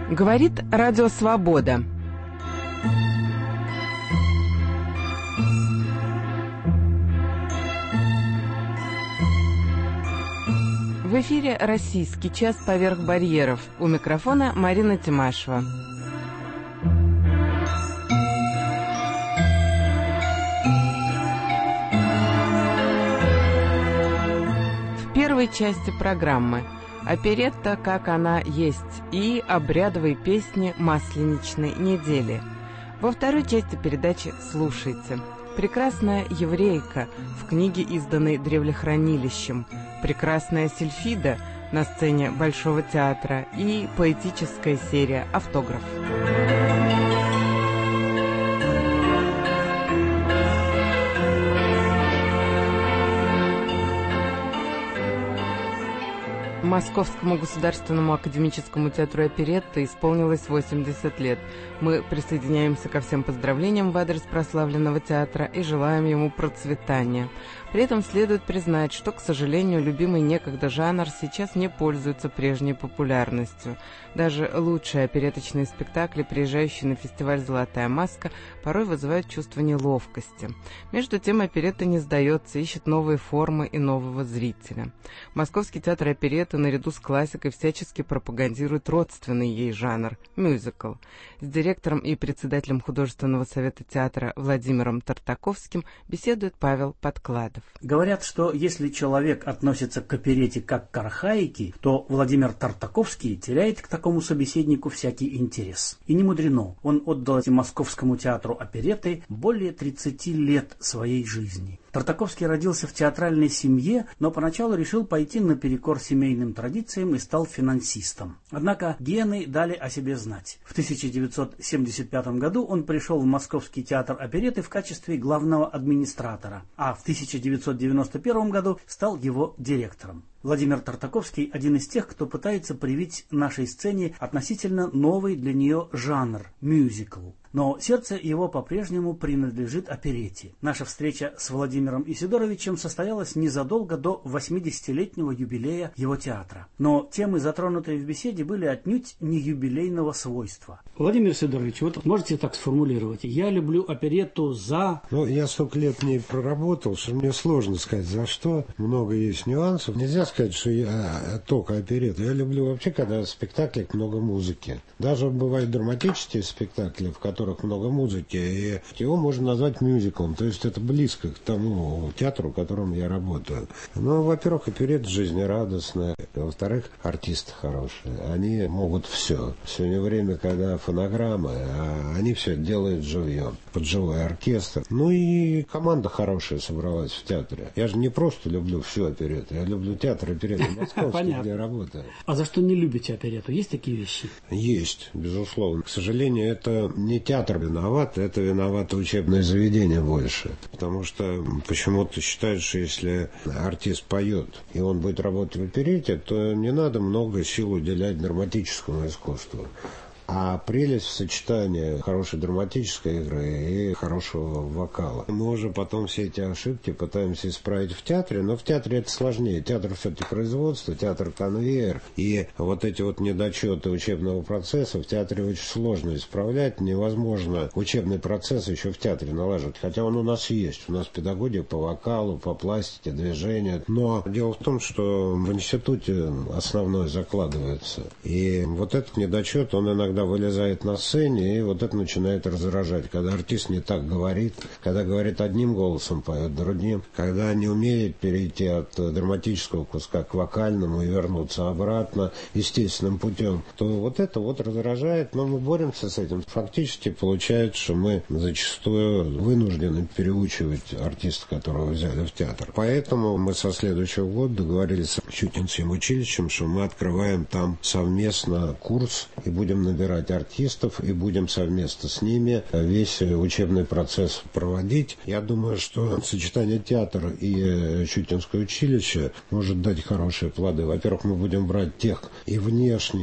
Говорит Радио Свобода. В эфире «Российский час поверх барьеров». У микрофона Марина Тимашева. В первой части программы оперетта «Как она есть» и обрядовые песни Масленичной недели. Во второй части передачи слушайте: «Прекрасная еврейка» в книге, изданной Древлехранилищем, «Прекрасная Сильфида» на сцене Большого театра и поэтическая серия «Автограф». Московскому государственному академическому театру оперетты исполнилось 80 лет. Мы присоединяемся ко всем поздравлениям в адрес прославленного театра и желаем ему процветания. При этом следует признать, что, к сожалению, любимый некогда жанр сейчас не пользуется прежней популярностью. Даже лучшие опереточные спектакли, приезжающие на фестиваль «Золотая маска», порой вызывают чувство неловкости. Между тем, оперетта не сдается, ищет новые формы и нового зрителя. Московский театр оперетты наряду с классикой всячески пропагандирует родственный ей жанр – мюзикл. С директором и председателем художественного совета театра Владимиром Тартаковским беседует Павел Подкладов. Говорят, что если человек относится к оперете как к архаике, то Владимир Тартаковский теряет к такому собеседнику всякий интерес. И не мудрено, он отдал Московскому театру оперетты более 30 лет своей жизни. Тартаковский родился в театральной семье, но поначалу решил пойти наперекор семейным традициям и стал финансистом. Однако гены дали о себе знать. В 1975 году он пришел в Московский театр оперетты в качестве главного администратора, а в 1991 году стал его директором. Владимир Тартаковский – один из тех, кто пытается привить нашей сцене относительно новый для нее жанр – мюзикл. Но сердце его по-прежнему принадлежит оперете. Наша встреча с Владимиром Исидоровичем состоялась незадолго до 80-летнего юбилея его театра. Но темы, затронутые в беседе, были отнюдь не юбилейного свойства. Владимир Исидорович, вот можете так сформулировать: я люблю оперетту за... Я столько лет в ней проработал, что мне сложно сказать за что. Много есть нюансов. Нельзя сказать, что я только оперетту. Я люблю вообще, когда в спектаклях много музыки. Даже бывают драматические спектакли, в которых много музыки, и его можно назвать мюзиклом, то есть это близко к тому театру, в котором я работаю. Во-первых, оперетта жизнерадостная, во-вторых, артисты хорошие, они могут все. Сегодня время, когда фонограммы, а они все делают живьем, под живой оркестр. И команда хорошая собралась в театре. Я же не просто люблю всю оперетту, я люблю театр оперетты московский, где я работаю. А за что не любите оперетту? Есть такие вещи? Есть, безусловно. К сожалению, это не театр виноват, это виновато учебное заведение больше. Потому что почему-то считают, что если артист поет, и он будет работать в оперете, то не надо много сил уделять драматическому искусству. А прелесть в сочетании хорошей драматической игры и хорошего вокала. Мы уже потом все эти ошибки пытаемся исправить в театре, но в театре это сложнее. Театр все-таки производство, театр конвейер. И вот эти вот недочеты учебного процесса в театре очень сложно исправлять. Невозможно учебный процесс еще в театре налаживать. Хотя он у нас есть. У нас педагогия по вокалу, по пластике, движению. Но дело в том, что в институте основное закладывается. И вот этот недочет, он иногда вылезает на сцене, и вот это начинает раздражать. Когда артист не так говорит, когда говорит одним голосом, поет другим, когда не умеет перейти от драматического куска к вокальному и вернуться обратно естественным путем, то вот это вот раздражает, но мы боремся с этим. Фактически получается, что мы зачастую вынуждены переучивать артиста, которого взяли в театр. Поэтому мы со следующего года договорились с Щукинским училищем, что мы открываем там совместно курс и будем набирать артистов и будем совместно с ними весь учебный процесс проводить. Я думаю, что сочетание театра и Щукинское училище может дать хорошие плоды. Во-первых, мы будем брать тех и внешне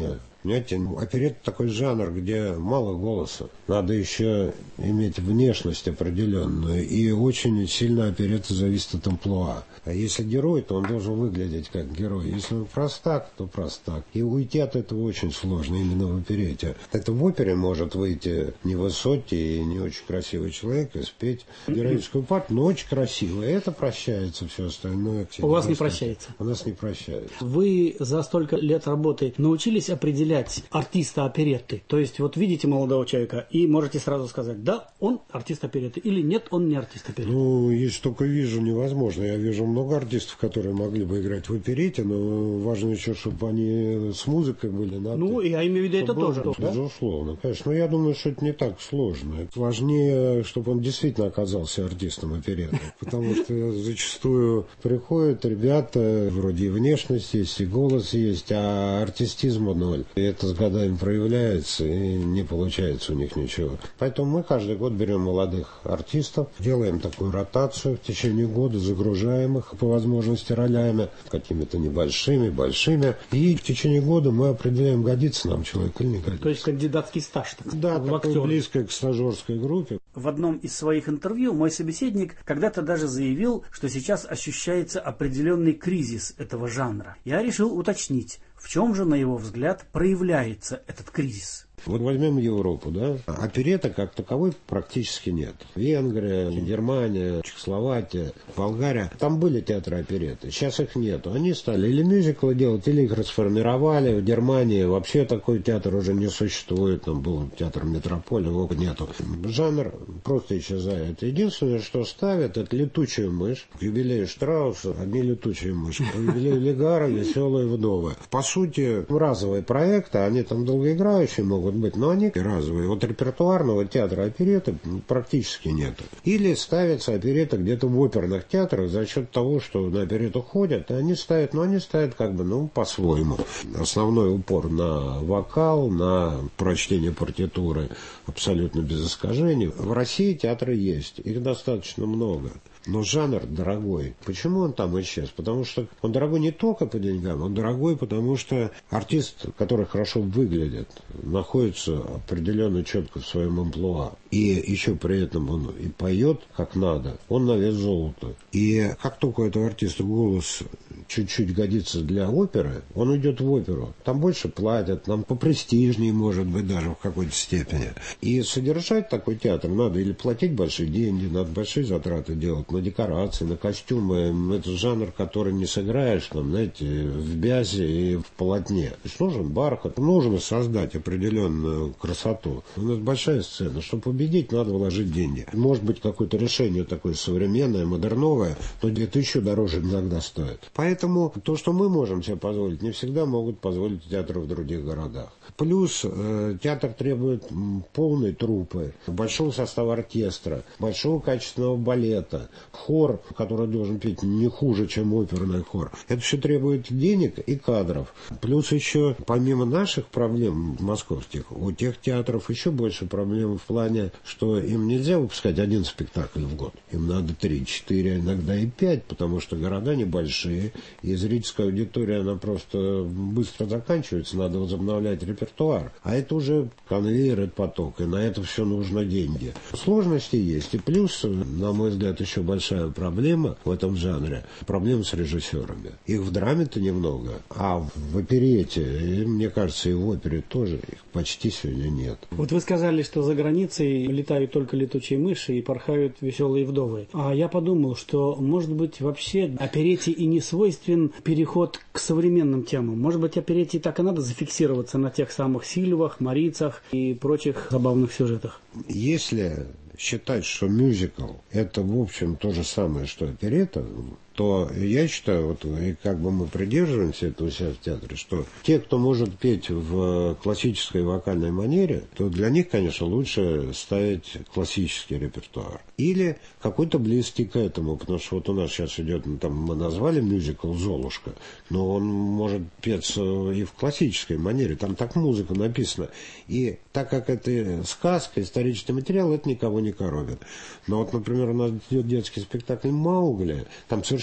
Понимаете, оперетта такой жанр, где мало голоса. Надо еще иметь внешность определенную. И очень сильно оперетта зависит от амплуа. А если герой, то он должен выглядеть как герой. Если он простак, то простак. И уйти от этого очень сложно именно в оперете. Это в опере может выйти невысокий и не очень красивый человек и спеть героическую партию, но очень красиво. И это прощается, все остальное. У вас не прощается? У нас не прощается. Вы за столько лет работы научились определять артиста оперетты? То есть вот видите молодого человека и можете сразу сказать, да, он артист оперетты, или нет, он не артист оперетты? Ну, если только вижу, невозможно. Я вижу много артистов, которые могли бы играть в оперете, но важно еще, чтобы они с музыкой были. Ну, я имею в виду это тоже. Да? Безусловно, конечно. Но я думаю, что это не так сложно. Это важнее, чтобы он действительно оказался артистом оперетты. Потому что зачастую приходят ребята, вроде и внешность есть, и голос есть, а артистизма ноль. И это с годами проявляется, и не получается у них ничего. Поэтому мы каждый год берем молодых артистов, делаем такую ротацию в течение года, загружаем их по возможности ролями, какими-то небольшими, большими. И в течение года мы определяем, годится нам человек или не годится. То есть кандидатский стаж. Да, такой близкой к стажерской группе. В одном из своих интервью мой собеседник когда-то даже заявил, что сейчас ощущается определенный кризис этого жанра. Я решил уточнить, в чем же, на его взгляд, проявляется этот кризис. Вот возьмем Европу, да? Оперетта как таковой практически нет. Венгрия, Германия, Чехословакия, Болгария. Там были театры оперетты. Сейчас их нету. Они стали или мюзиклы делать, или их расформировали. В Германии вообще такой театр уже не существует. Там был театр Метрополя, его нету. Жанр просто исчезает. Единственное, что ставят, это летучую мышь. К юбилею Штрауса одни летучие мыши. К юбилею Легара веселые вдовы. По сути, разовые проекты, они там долгоиграющие могут быть, но они разовые. Вот репертуарного театра оперетты практически нет. Или ставится оперетта где-то в оперных театрах за счет того, что на оперетту ходят, и они ставят, но они ставят как бы, по-своему. Основной упор на вокал, на прочтение партитуры абсолютно без искажений. В России театры есть, их достаточно много. Но жанр дорогой. Почему он там исчез? Потому что он дорогой не только по деньгам, он дорогой, потому что артист, который хорошо выглядит, находится определенно четко в своем амплуа. И еще при этом он и поет как надо, он на вес золота. И как только у этого артиста голос чуть-чуть годится для оперы, он идет в оперу. Там больше платят, там попрестижнее, может быть, даже в какой-то степени. И содержать такой театр надо или платить большие деньги, надо большие затраты делать на декорации, на костюмы. Это жанр, который не сыграешь, там, знаете, в бязе и в полотне. То есть нужен бархат, нужно создать определенную красоту. У нас большая сцена. Чтобы победить, надо вложить деньги. Может быть, какое-то решение такое современное, модерновое, но это еще дороже иногда стоит. Поэтому то, что мы можем себе позволить, не всегда могут позволить театры в других городах. Плюс театр требует полной труппы, большого состава оркестра, большого качественного балета, хор, который должен петь не хуже, чем оперный хор. Это все требует денег и кадров. Плюс еще, помимо наших проблем московских, у тех театров еще больше проблем в плане, что им нельзя выпускать один спектакль в год. Им надо 3, 4, иногда и 5, потому что города небольшие, и зрительская аудитория, она просто быстро заканчивается, надо возобновлять репертуар. А это уже конвейер, это поток, и на это все нужно деньги. Сложности есть. И плюс, на мой взгляд, еще большая проблема в этом жанре. Проблема с режиссерами. Их в драме-то немного, а в оперете, и, мне кажется, и в опере тоже их почти сегодня нет. Вот вы сказали, что за границей летают только летучие мыши и порхают веселые вдовы. А я подумал, что, может быть, вообще оперете и не свойствен переход к современным темам. Может быть, оперете так и надо зафиксироваться на тех самых Сильвах, Марицах и прочих забавных сюжетах. Если считать, что мюзикл – это, в общем, то же самое, что оперетта, то я считаю, вот, и как бы мы придерживаемся этого себя в театре, что те, кто может петь в классической вокальной манере, то для них, конечно, лучше ставить классический репертуар. Или какой-то близкий к этому, потому что вот у нас сейчас идет, там мы назвали мюзикл «Золушка», но он может петься и в классической манере, там так музыка написана. И так как это сказка, исторический материал, это никого не коробит. Но вот, например, у нас идет детский спектакль «Маугли», там совершенно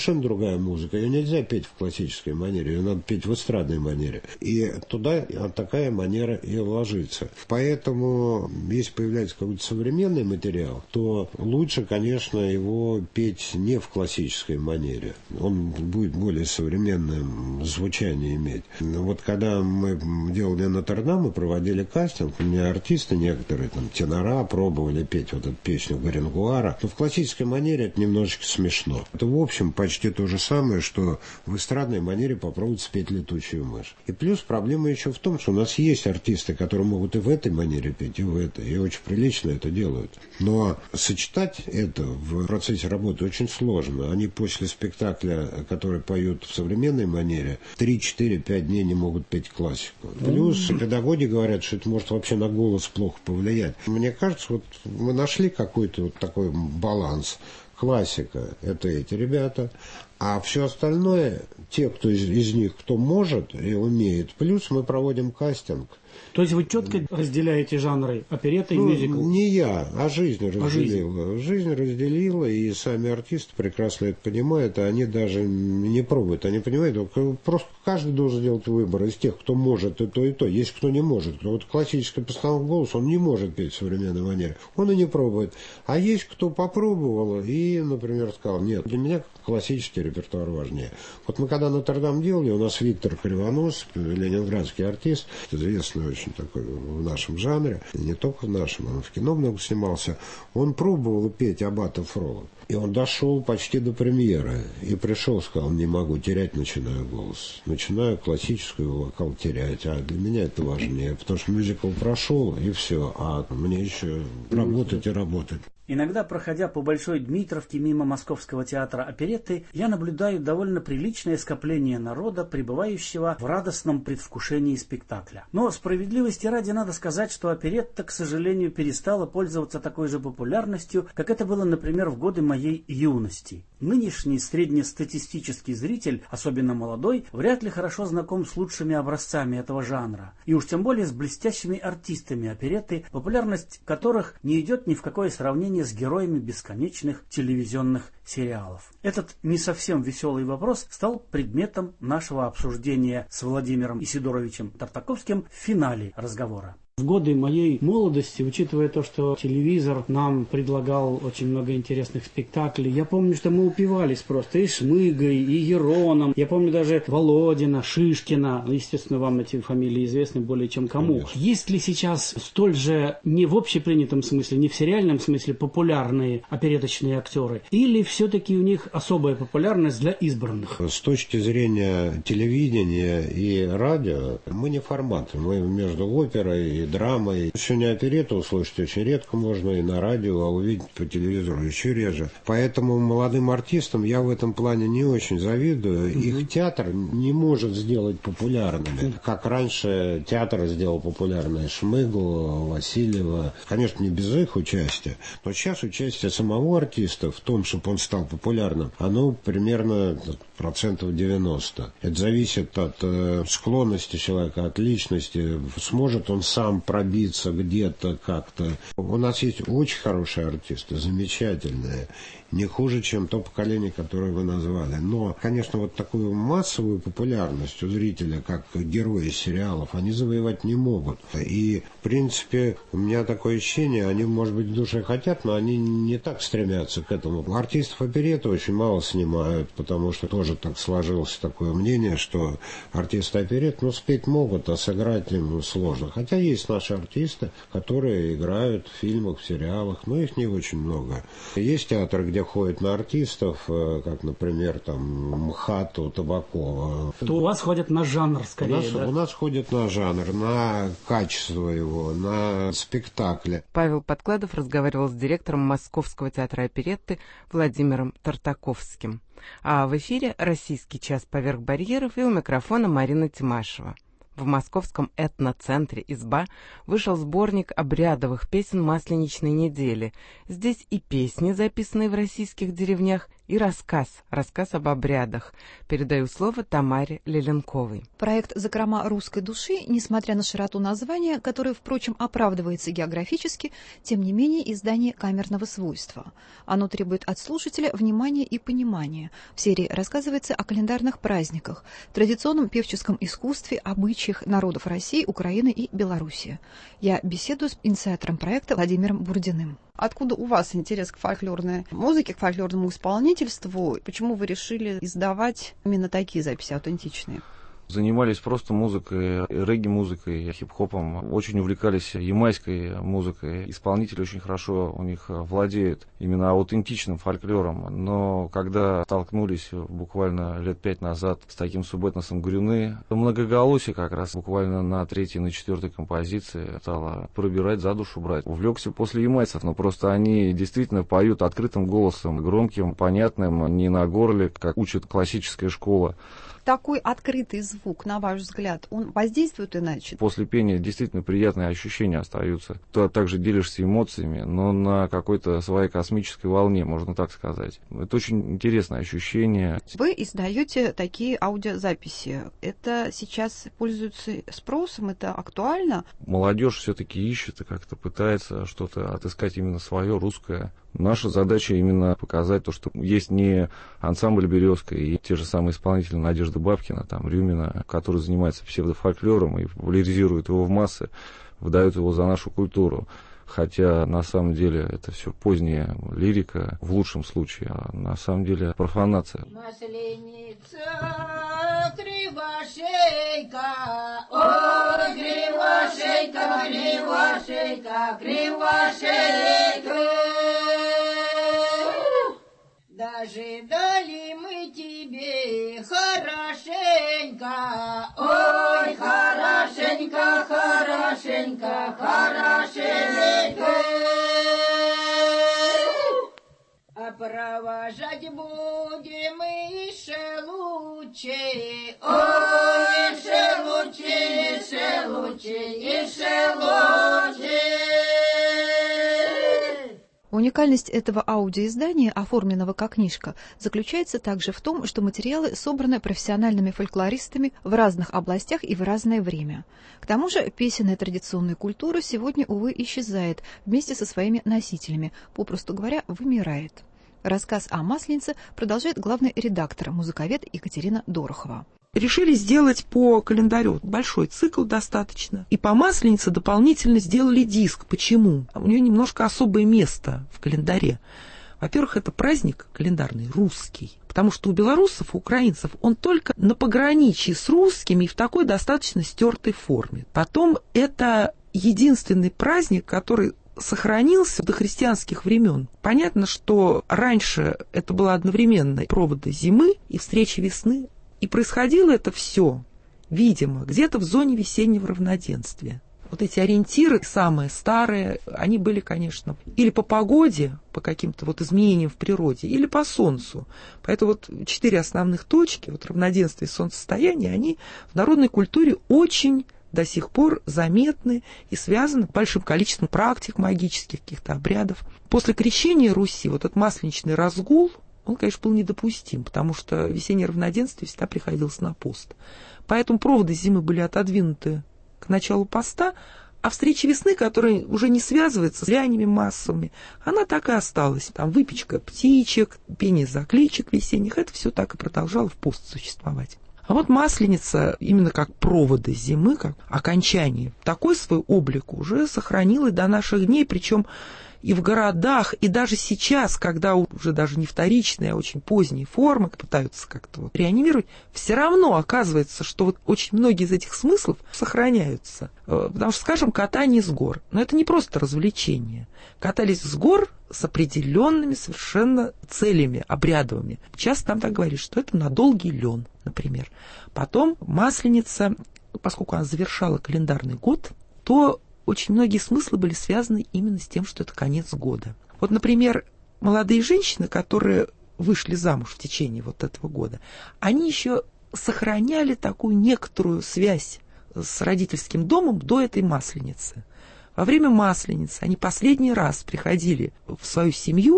совершенно другая музыка. Ее нельзя петь в классической манере, ее надо петь в эстрадной манере. И туда такая манера и ложится. Поэтому, если появляется какой-то современный материал, то лучше, конечно, его петь не в классической манере. Он будет более современное звучание иметь. Вот когда мы делали Нотр-Дам, мы проводили кастинг, у меня артисты некоторые, там, тенора, пробовали петь вот эту песню Грингуара. Но в классической манере это немножечко смешно. Это, в общем, почти то же самое, что в эстрадной манере попробовать спеть «Летучую мышь». И плюс проблема еще в том, что у нас есть артисты, которые могут и в этой манере петь, и в этой, и очень прилично это делают. Но сочетать это в процессе работы очень сложно. Они после спектакля, который поют в современной манере, 3-4-5 дней не могут петь классику. Плюс педагоги говорят, что это может вообще на голос плохо повлиять. Мне кажется, вот мы нашли какой-то вот такой баланс. Классика – это эти ребята, а все остальное, те, кто из них, кто может и умеет. Плюс мы проводим кастинг. То есть вы четко разделяете жанры оперетта и мюзикл? Не я, а жизнь разделила. Жизнь разделила, и сами артисты прекрасно это понимают, а они даже не пробуют. Они понимают, просто каждый должен сделать выбор из тех, кто может и то, и то. Есть кто не может. Вот классическая постановка голоса, он не может петь в современной манере. Он и не пробует. А есть кто попробовал и, например, сказал, нет, для меня классический репертуар важнее. Вот мы когда Нотр-Дам делали, у нас Виктор Кривонос, ленинградский артист, известный очень такой в нашем жанре, и не только в нашем, он в кино много снимался, он пробовал петь Аббата Фрола. И он дошел почти до премьеры. И пришел, сказал, не могу, терять начинаю голос. Начинаю классическую вокал терять. А для меня это важнее, потому что мюзикл прошел, и все. А мне еще работать и работать. Иногда, проходя по Большой Дмитровке мимо Московского театра оперетты, я наблюдаю довольно приличное скопление народа, пребывающего в радостном предвкушении спектакля. Но справедливости ради надо сказать, что оперетта, к сожалению, перестала пользоваться такой же популярностью, как это было, например, в годы моей юности. Нынешний среднестатистический зритель, особенно молодой, вряд ли хорошо знаком с лучшими образцами этого жанра, и уж тем более с блестящими артистами оперетты, популярность которых не идет ни в какое сравнение с героями бесконечных телевизионных сериалов. Этот не совсем веселый вопрос стал предметом нашего обсуждения с Владимиром Исидоровичем Тартаковским в финале разговора. В годы моей молодости, учитывая то, что телевизор нам предлагал очень много интересных спектаклей, я помню, что мы упивались просто и Шмыгой, и Ероном. Я помню даже Володина, Шишкина. Естественно, вам эти фамилии известны более чем кому. Конечно. Есть ли сейчас столь же, не в общепринятом смысле, не в сериальном смысле, популярные опереточные актеры? Или все-таки у них особая популярность для избранных? С точки зрения телевидения и радио, мы не формат. Мы между оперой и драмой. Сегодня оперетту услышать очень редко можно и на радио, а увидеть по телевизору еще реже. Поэтому молодым артистам я в этом плане не очень завидую. Их театр не может сделать популярными. Как раньше театр сделал популярной Шмыгу, Васильева. Конечно, не без их участия, но сейчас участие самого артиста в том, чтобы он стал популярным, оно примерно 90%. Это зависит от склонности человека, от личности. Сможет он сам пробиться где-то как-то. У нас есть очень хорошие артисты, замечательные. Не хуже, чем то поколение, которое вы назвали. Но, конечно, вот такую массовую популярность у зрителя, как герои сериалов, они завоевать не могут. И, в принципе, у меня такое ощущение, они, может быть, в душе хотят, но они не так стремятся к этому. Артистов оперетты очень мало снимают, потому что тоже так сложилось такое мнение, что артисты оперетт, спеть могут, а сыграть им сложно. Хотя есть наши артисты, которые играют в фильмах, в сериалах, но их не очень много. Есть театр, где ходят на артистов, как, например, там МХАТу, Табакова. То у вас ходят на жанр, скорее, у нас ходят на жанр, на качество его, на спектакли. Павел Подкладов разговаривал с директором Московского театра оперетты Владимиром Тартаковским. А в эфире «Российский час поверх барьеров» и у микрофона Марина Тимашева. В московском этноцентре «Изба» вышел сборник обрядовых песен Масленичной недели. Здесь и песни, записанные в российских деревнях, и рассказ об обрядах. Передаю слово Тамаре Леленковой. Проект «Закрома русской души», несмотря на широту названия, которое, впрочем, оправдывается географически, тем не менее издание камерного свойства. Оно требует от слушателя внимания и понимания. В серии рассказывается о календарных праздниках, традиционном певческом искусстве, обычаях народов России, Украины и Белоруссии. Я беседую с инициатором проекта Владимиром Бурдиным. Откуда у вас интерес к фольклорной музыке, к фольклорному исполнительству? Почему вы решили издавать именно такие записи аутентичные? Занимались просто музыкой, регги-музыкой, хип-хопом. Очень увлекались ямайской музыкой. Исполнители очень хорошо у них владеют именно аутентичным фольклором. Но когда столкнулись буквально лет 5 назад с таким субэтносом Грюны, многоголосие как раз буквально на 3-й, на 4-й композиции стало пробирать, за душу брать. Увлекся после ямайцев, но просто они действительно поют открытым голосом, громким, понятным, не на горле, как учит классическая школа. Такой открытый звук, на ваш взгляд, он воздействует иначе? После пения действительно приятные ощущения остаются. Ты также делишься эмоциями, но на какой-то своей космической волне, можно так сказать. Это очень интересное ощущение. Вы издаете такие аудиозаписи. Это сейчас пользуется спросом, это актуально? Молодежь все-таки ищет и как-то пытается что-то отыскать именно свое, русское. Наша задача именно показать то, что есть не ансамбль «Березка» и те же самые исполнители Надежда Бабкина, там, Рюмина, которые занимаются псевдофольклором и популяризируют его в массы, выдают его за нашу культуру. Хотя на самом деле это все поздняя лирика, в лучшем случае, а на самом деле профанация. Масленица, кривошейка, ой, кривошейка, кривошейка, кривошейка. Дожидали мы тебе хорошенько, ой, хорошенько, хорошенько, хорошенько. А провожать будем мы еще лучше, ой, еще лучше, еще лучше, еще лучше. Уникальность этого аудиоиздания, оформленного как книжка, заключается также в том, что материалы собраны профессиональными фольклористами в разных областях и в разное время. К тому же песенная традиционная культура сегодня, увы, исчезает вместе со своими носителями, попросту говоря, вымирает. Рассказ о Масленице продолжает главный редактор, музыковед Екатерина Дорохова. Решили сделать по календарю большой цикл достаточно. И по Масленице дополнительно сделали диск. Почему? У нее немножко особое место в календаре. Во-первых, это праздник календарный русский. Потому что у белорусов, у украинцев он только на пограничье с русскими и в такой достаточно стертой форме. Потом это единственный праздник, который сохранился до христианских времен. Понятно, что раньше это было одновременно проводы зимы и встречи весны. И происходило это все, видимо, где-то в зоне весеннего равноденствия. Вот эти ориентиры, самые старые, они были, конечно, или по погоде, по каким-то вот изменениям в природе, или по солнцу. Поэтому вот 4 основных точки, вот равноденствие и солнцестояние, они в народной культуре очень до сих пор заметны и связаны с большим количеством практик магических, каких-то обрядов. После крещения Руси вот этот масленичный разгул, он, конечно, был недопустим, потому что весеннее равноденствие всегда приходилось на пост. Поэтому проводы зимы были отодвинуты к началу поста, а встреча весны, которая уже не связывается с гуляния массовыми, она так и осталась. Там выпечка птичек, пение закличек весенних, это все так и продолжало в пост существовать. А вот Масленица, именно как проводы зимы, как окончание, такой свой облик уже сохранила до наших дней, причем и в городах, и даже сейчас, когда уже даже не вторичные, а очень поздние формы пытаются как-то вот реанимировать, все равно оказывается, что вот очень многие из этих смыслов сохраняются. Потому что, скажем, катание с гор. Но это не просто развлечение. Катались с гор с определенными совершенно целями обрядовыми. Часто там так говорят, что это на долгий лен, например. Потом Масленица, поскольку она завершала календарный год, то очень многие смыслы были связаны именно с тем, что это конец года. Вот, например, молодые женщины, которые вышли замуж в течение вот этого года, они еще сохраняли такую некоторую связь с родительским домом до этой Масленицы. Во время Масленицы они последний раз приходили в свою семью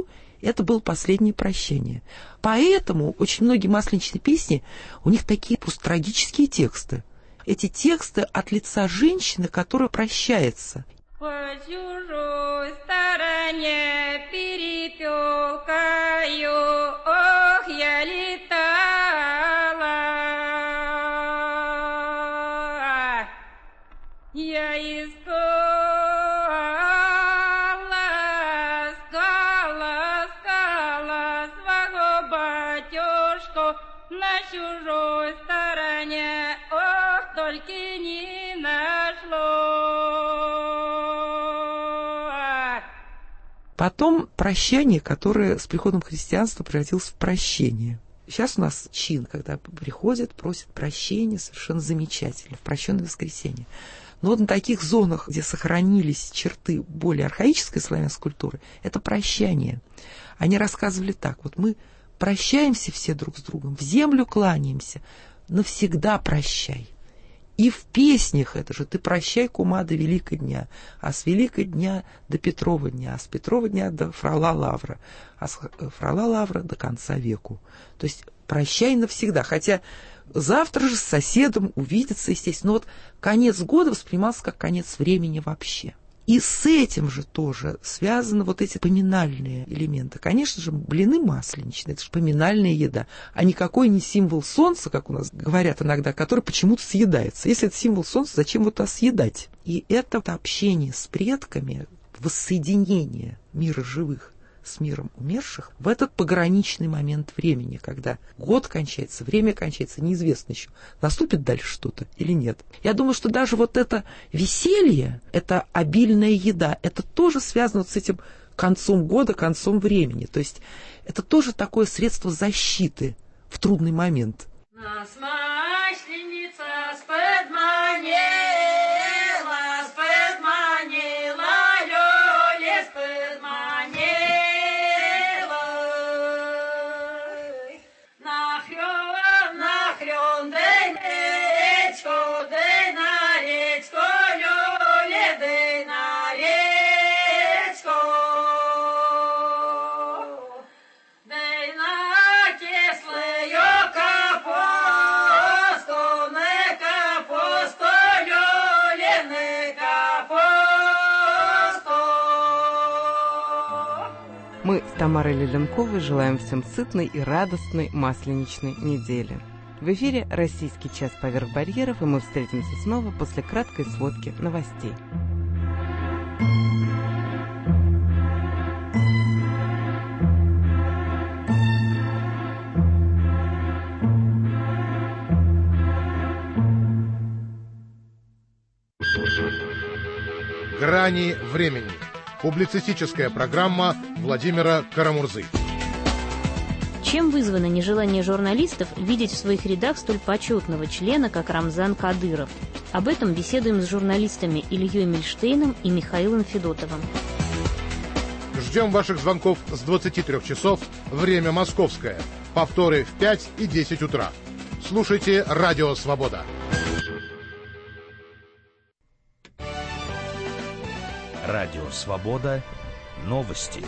Это было последнее прощание. Поэтому очень многие масленичные песни, у них такие просто трагические тексты. Эти тексты от лица женщины, которая прощается. По чужой стороне перепелкаю, ох, я летала, я искала своего батюшку на чужой стороне, ох, только не нашло. Потом прощание, которое с приходом христианства превратилось в прощение. Сейчас у нас чин, когда приходят, просят прощения, совершенно замечательно, в прощенное воскресенье. Но вот на таких зонах, где сохранились черты более архаической славянской культуры, это прощание. Они рассказывали так: вот мы прощаемся все друг с другом, в землю кланяемся, навсегда прощай. И в песнях это же: ты прощай, кума, до Великого дня, а с Великого дня до Петрова дня, а с Петрова дня до Фрала Лавра, а с Фрала Лавра до конца веку. То есть прощай навсегда. Хотя завтра же с соседом увидеться, естественно. Но вот конец года воспринимался как конец времени вообще. И с этим же тоже связаны вот эти поминальные элементы. Конечно же, блины масленичные, это же поминальная еда, а никакой не символ солнца, как у нас говорят иногда, который почему-то съедается. Если это символ солнца, зачем его туда съедать? И это общение с предками, воссоединение мира живых с миром умерших в этот пограничный момент времени, когда год кончается, время кончается, неизвестно еще, наступит дальше что-то или нет. Я думаю, что даже вот это веселье, это обильная еда, это тоже связано вот с этим концом года, концом времени. То есть это тоже такое средство защиты в трудный момент. Нас масленица сподманила, Лёля сподманила. Нахрен, дай на речку, Лёля, дай на речку. Дай на кислую капусту, Лёля, на капусту. Мы с Тамарой Леленковой желаем всем сытной и радостной масленичной недели. В эфире «Российский час поверх барьеров», и мы встретимся снова после краткой сводки новостей. «Грани времени». Публицистическая программа Владимира Карамурзы. Чем вызвано нежелание журналистов видеть в своих рядах столь почетного члена, как Рамзан Кадыров? Об этом беседуем с журналистами Ильей Мильштейном и Михаилом Федотовым. Ждем ваших звонков с 23 часов, время московское. Повторы в 5 и 10 утра. Слушайте «Радио Свобода». Радио Свобода. Новости.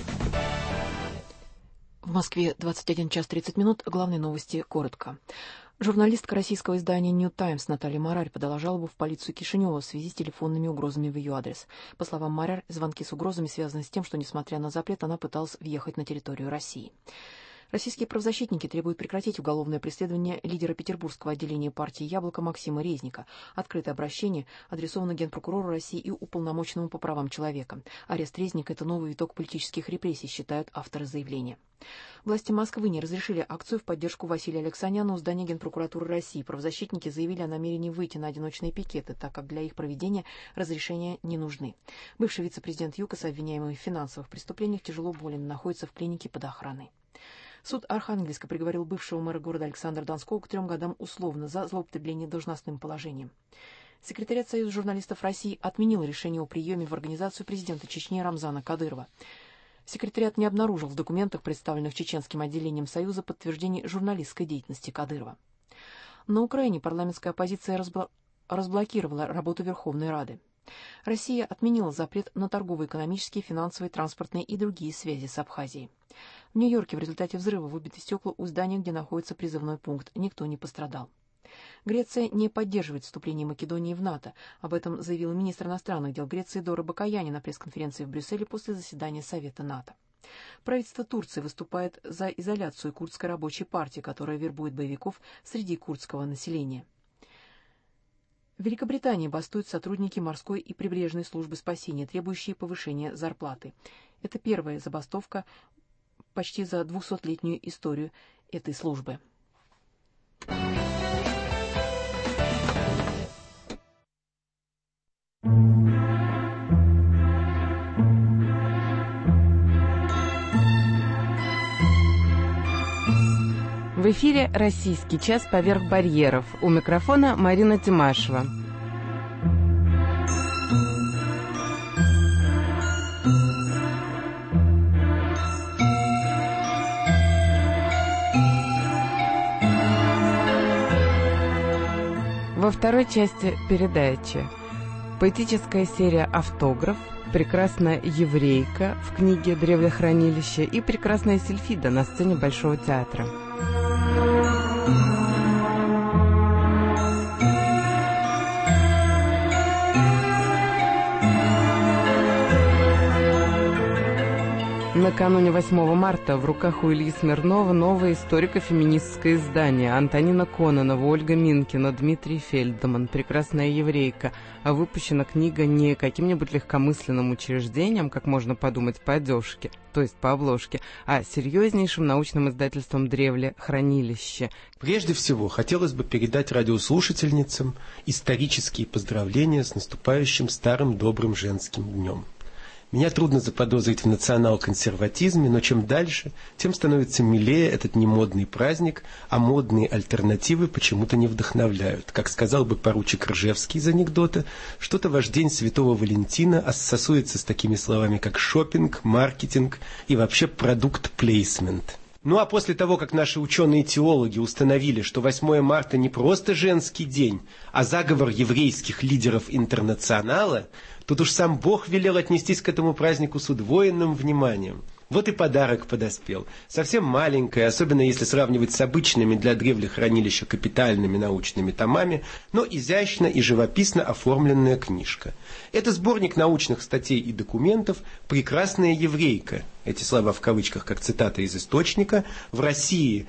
В Москве 21 час 30 минут. Главные новости коротко. Журналистка российского издания «Нью Таймс» Наталья Марарь подала жалобу в полицию Кишинева в связи с телефонными угрозами в ее адрес. По словам Марарь, звонки с угрозами связаны с тем, что, несмотря на запрет, она пыталась въехать на территорию России. Российские правозащитники требуют прекратить уголовное преследование лидера петербургского отделения партии «Яблоко» Максима Резника. Открытое обращение адресовано Генпрокурору России и Уполномоченному по правам человека. Арест Резника – это новый виток политических репрессий, считают авторы заявления. Власти Москвы не разрешили акцию в поддержку Василия Алексаняна у здания Генпрокуратуры России. Правозащитники заявили о намерении выйти на одиночные пикеты, так как для их проведения разрешения не нужны. Бывший вице-президент ЮКОС, обвиняемый в финансовых преступлениях, тяжело болен, находится в клинике под охраной. Суд Архангельска приговорил бывшего мэра города Александра Донского к 3 годам условно за злоупотребление должностным положением. Секретариат Союза журналистов России отменил решение о приеме в организацию президента Чечни Рамзана Кадырова. Секретариат не обнаружил в документах, представленных чеченским отделением Союза, подтверждений журналистской деятельности Кадырова. На Украине парламентская оппозиция разблокировала работу Верховной Рады. Россия отменила запрет на торгово-экономические, финансовые, транспортные и другие связи с Абхазией. В Нью-Йорке в результате взрыва выбиты стекла у здания, где находится призывной пункт. Никто не пострадал. Греция не поддерживает вступление Македонии в НАТО. Об этом заявил министр иностранных дел Греции Дора Бакаяни на пресс-конференции в Брюсселе после заседания Совета НАТО. Правительство Турции выступает за изоляцию курдской рабочей партии, которая вербует боевиков среди курдского населения. В Великобритании бастуют сотрудники морской и прибрежной службы спасения, требующие повышения зарплаты. Это первая забастовка почти за 200-летнюю историю этой службы. В эфире «Российский час поверх барьеров». У микрофона Марина Тимашева. Во второй части передачи поэтическая серия «Автограф», прекрасная еврейка в книге «Древлехранилище» и прекрасная Сильфида на сцене Большого театра. Накануне 8 марта в руках у Ильи Смирнова новое историко-феминистское издание. Антонина Кононова, Ольга Минкина, Дмитрий Фельдман, прекрасная еврейка. А выпущена книга не каким-нибудь легкомысленным учреждением, как можно подумать по одежке, то есть по обложке, а серьезнейшим научным издательством «Древлехранилище». Прежде всего, хотелось бы передать радиослушательницам исторические поздравления с наступающим старым добрым женским днем. Меня трудно заподозрить в национал-консерватизме, но чем дальше, тем становится милее этот немодный праздник, а модные альтернативы почему-то не вдохновляют. Как сказал бы поручик Ржевский из анекдота, что-то ваш день Святого Валентина ассоциируется с такими словами, как шопинг, маркетинг и вообще продукт-плейсмент. Ну а после того, как наши ученые-теологи установили, что 8 марта не просто женский день, а заговор еврейских лидеров интернационала, тут уж сам Бог велел отнестись к этому празднику с удвоенным вниманием. Вот и подарок подоспел. Совсем маленькая, особенно если сравнивать с обычными для древлехранилища капитальными научными томами, но изящно и живописно оформленная книжка. Это сборник научных статей и документов «Прекрасная еврейка». Эти слова в кавычках, как цитата из источника. В России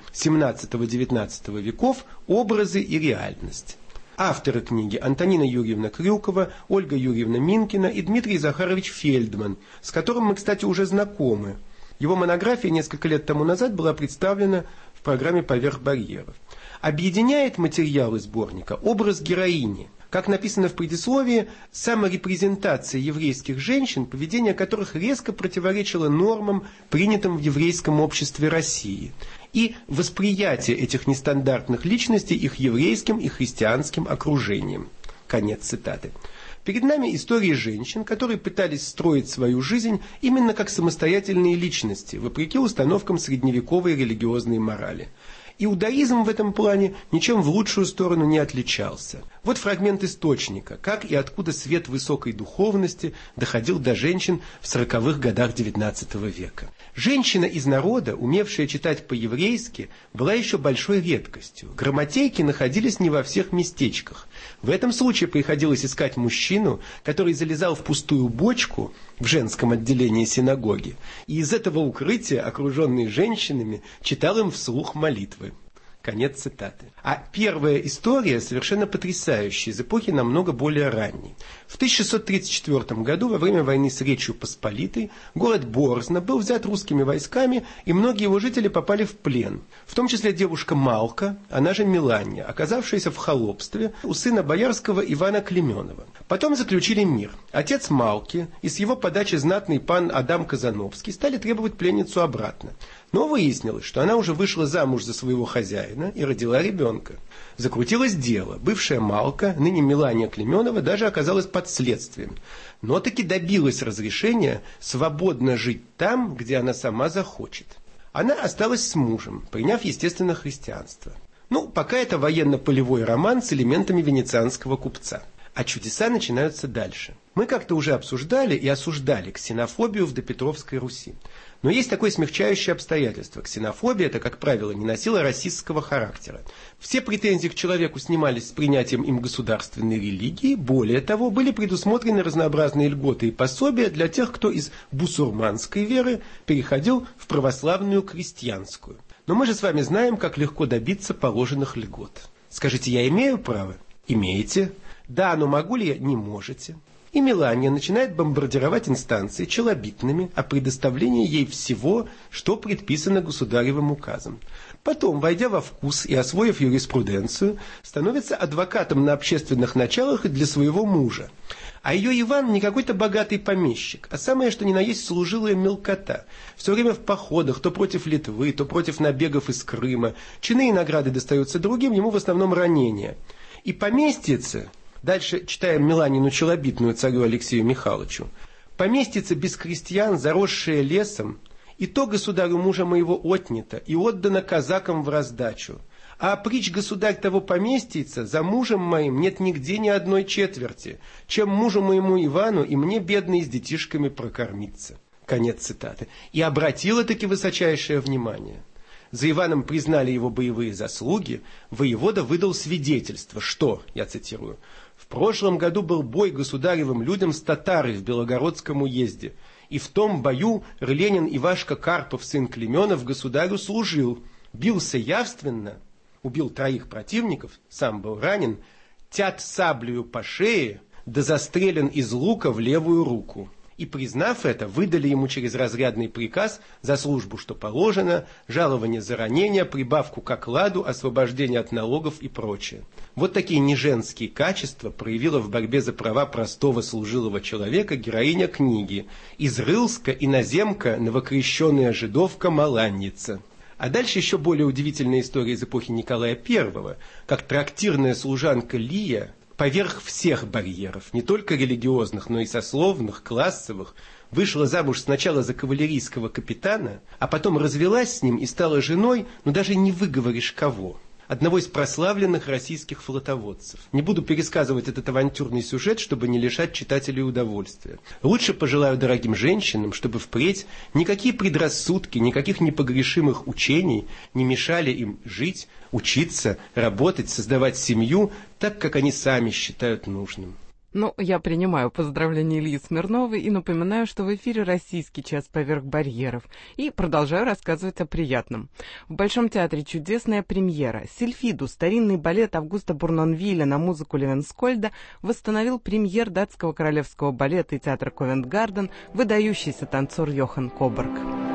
XVII-XIX веков образы и реальность. Авторы книги Антонина Юрьевна Крюкова, Ольга Юрьевна Минкина и Дмитрий Захарович Фельдман, с которым мы, кстати, уже знакомы. Его монография несколько лет тому назад была представлена в программе «Поверх барьеров». Объединяет материалы сборника образ героини. Как написано в предисловии, саморепрезентация еврейских женщин, поведение которых резко противоречило нормам, принятым в еврейском обществе России, и восприятие этих нестандартных личностей их еврейским и христианским окружением. Конец цитаты. Перед нами истории женщин, которые пытались строить свою жизнь именно как самостоятельные личности, вопреки установкам средневековой религиозной морали. Иудаизм в этом плане ничем в лучшую сторону не отличался. Вот фрагмент источника, как и откуда свет высокой духовности доходил до женщин в 40-х годах XIX века. Женщина из народа, умевшая читать по-еврейски, была еще большой редкостью. Грамотейки находились не во всех местечках. В этом случае приходилось искать мужчину, который залезал в пустую бочку в женском отделении синагоги, и из этого укрытия, окруженный женщинами, читал им вслух молитвы. Конец цитаты. А первая история совершенно потрясающая, из эпохи намного более ранней. В 1634 году, во время войны с Речью Посполитой, город Борзна был взят русскими войсками, и многие его жители попали в плен. В том числе девушка Малка, она же Миланья, оказавшаяся в холопстве у сына боярского Ивана Клеменова. Потом заключили мир. Отец Малки и с его подачи знатный пан Адам Казановский стали требовать пленницу обратно. Но выяснилось, что она уже вышла замуж за своего хозяина и родила ребенка. Закрутилось дело. Бывшая Малка, ныне Миланья Клеменова, даже оказалась под следствием. Но таки добилась разрешения свободно жить там, где она сама захочет. Она осталась с мужем, приняв, естественно, христианство. Пока это военно-полевой роман с элементами венецианского купца. А чудеса начинаются дальше. Мы как-то уже обсуждали и осуждали ксенофобию в допетровской Руси. Но есть такое смягчающее обстоятельство. Ксенофобия, это, как правило, не носила расистского характера. Все претензии к человеку снимались с принятием им государственной религии. Более того, были предусмотрены разнообразные льготы и пособия для тех, кто из бусурманской веры переходил в православную крестьянскую. Но мы же с вами знаем, как легко добиться положенных льгот. Скажите, я имею право? Имеете. Да, но могу ли я? Не можете. И Мелания начинает бомбардировать инстанции челобитными о предоставлении ей всего, что предписано государевым указом. Потом, войдя во вкус и освоив юриспруденцию, становится адвокатом на общественных началах и для своего мужа. А ее Иван не какой-то богатый помещик, а самое что ни на есть служилая мелкота. Все время в походах, то против Литвы, то против набегов из Крыма. Чины и награды достаются другим, ему в основном ранения. И поместьице... Дальше читаем Меланину челобитную царю Алексею Михайловичу. «Поместьице без крестьян, заросшее лесом, и то государю мужа моего отнято и отдано казакам в раздачу. А притч государь того поместьица, за мужем моим нет нигде ни одной четверти, чем мужу моему Ивану и мне, бедный, с детишками прокормиться». Конец цитаты. И обратила-таки высочайшее внимание. За Иваном признали его боевые заслуги, воевода выдал свидетельство, что, я цитирую, «В прошлом году был бой государевым людям с татарой в Белогородском уезде, и в том бою Рленин Ивашка Карпов, сын Клеменов, государю служил, бился явственно, убил 3 противников, сам был ранен, тят саблею по шее, да застрелен из лука в левую руку». И, признав это, выдали ему через разрядный приказ за службу, что положено, жалование за ранение, прибавку к окладу, освобождение от налогов и прочее. Вот такие неженские качества проявила в борьбе за права простого служилого человека героиня книги «Из Рылска иноземка, новокрещенная жидовка Маланница». А дальше еще более удивительная история из эпохи Николая I, как трактирная служанка Лия поверх всех барьеров, не только религиозных, но и сословных, классовых, вышла замуж сначала за кавалерийского капитана, а потом развелась с ним и стала женой, но даже не выговоришь кого. Одного из прославленных российских флотоводцев. Не буду пересказывать этот авантюрный сюжет, чтобы не лишать читателей удовольствия. Лучше пожелаю дорогим женщинам, чтобы впредь никакие предрассудки, никаких непогрешимых учений не мешали им жить, учиться, работать, создавать семью так, как они сами считают нужным. Ну, я принимаю поздравления Ильи Смирновой и напоминаю, что в эфире «Российский час поверх барьеров». И продолжаю рассказывать о приятном. В Большом театре чудесная премьера. «Сильфиду», старинный балет Августа Бурнонвиля на музыку Левенскольда, восстановил премьер датского королевского балета и театра Ковент-Гарден выдающийся танцор Йохан Коберг.